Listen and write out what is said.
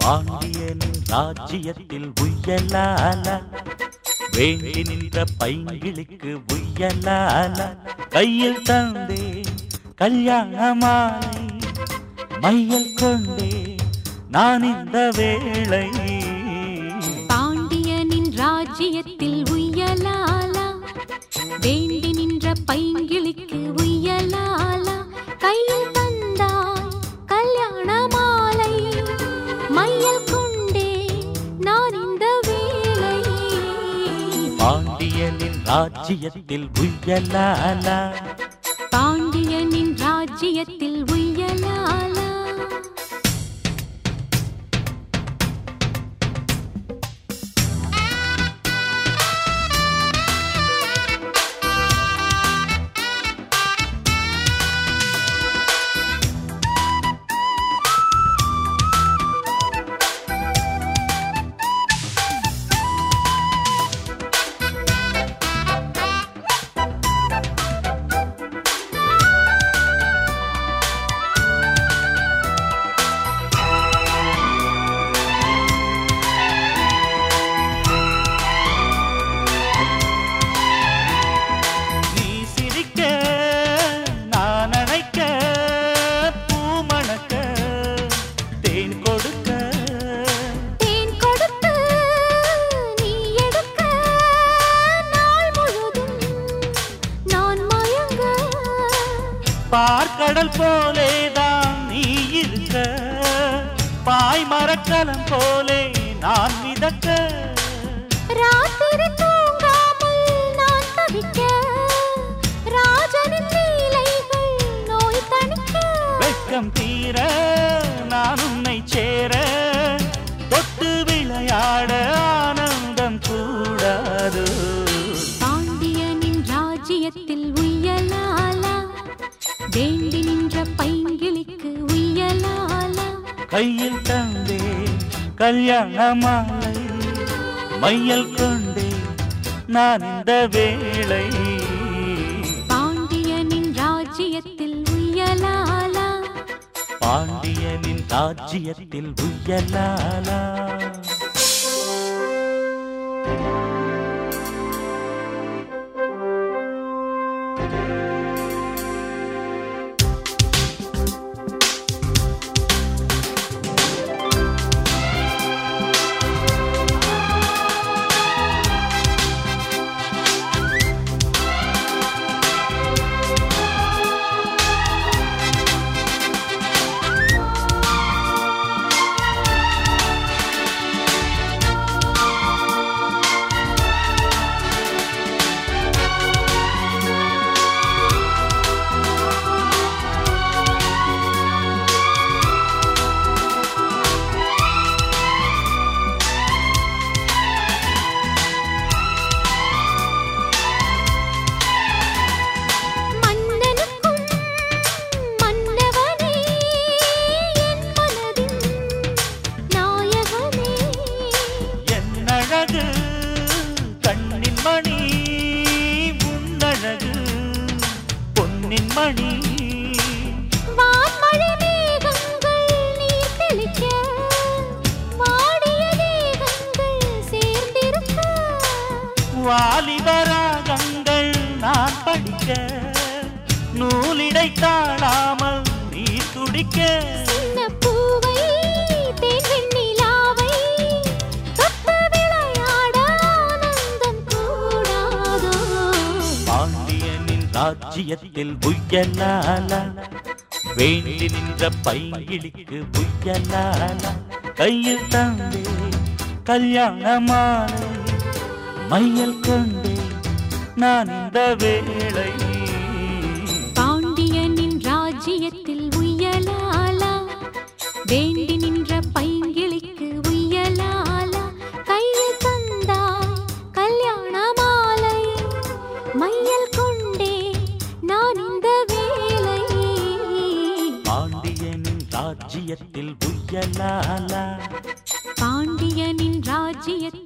பாண்டியனின் ராஜ்யத்தில் உய்யலால வேண்டி நின்ற பைங்கிளிக்கு உய்யலால கையில் தந்தே கல்யாண மாலை மையல் கொண்டே நான் இந்த வேளை பாண்டியனின் ராஜ்யத்தில் உய்யலாலா வேண்டி நின்ற பைங்கிளிக்கு உய்யலாலா கையில் தந்தாய் கல்யாண மாலை மையல் கொண்டே நான் இந்த வேளை பாண்டியனின் ராஜ்யத்தில் உய்யலாலா பாண்டியனின் ராஜ்யத்தில் உய்யலாலா பார்க்கடல் போலேதான் நீ இருக்க பாய் மரக்கலம் போலே நான் மிதக்க ராத்திரி தூங்காமல் நான் தவிக்க ராஜனின் லீலைகள் நோய் தணிக்க வெட்கம் தீர நான் உன்னை சேர தொட்டு விளையாட ஆனந்தம் கூடாது பாண்டியனின் ராஜ்யத்தில் உய்யலாலா வேண்டி நின்ற பைங்கிளிக்கு உய்யலாலா கையில் தந்தே கல்யாண மாலை மையல் கொண்டே நான் இந்த வேளை பாண்டியனின் ராஜ்யத்தில் உய்யலாலா பாண்டியனின் ராஜ்யத்தில் உய்யலாலா கண்ணின் மணி உன்னழகு பொன்னின் மணி வான்மழை மேகங்கள் நீர் தெளிக்க வாடிய தேகங்கள் சேர்ந்திருக்க வாலிபராகங்கள் நான் படிக்க நூலிடை தாழாமல் நீ துடிக்க சின்ன பூவை தேன் வெண்ணிலாவை தொட்டு விளையாட ஆனந்தம் கூடாதோ பாண்டியனின் ராஜ்யத்தில் உய்யலாலா வேண்டி நின்ற பைங்கிளிக்கு உய்யலாலா கையில் தந்தே கல்யாண மாலை மையல் கொண்டே நான் இந்த வேளை பாண்டியனின் ராஜ்யத்தில் உய்யலாலா வேண்டி நின்ற பைங்கிளிக்கு உய்யலாலா கையில் தந்தாய் கல்யாண மாலை மையல் கொண்டே நான் இந்த வேளை பாண்டியனின் ராஜ்யத்தில் உய்யலாலா பாண்டியனின் ராஜ்யத்தில்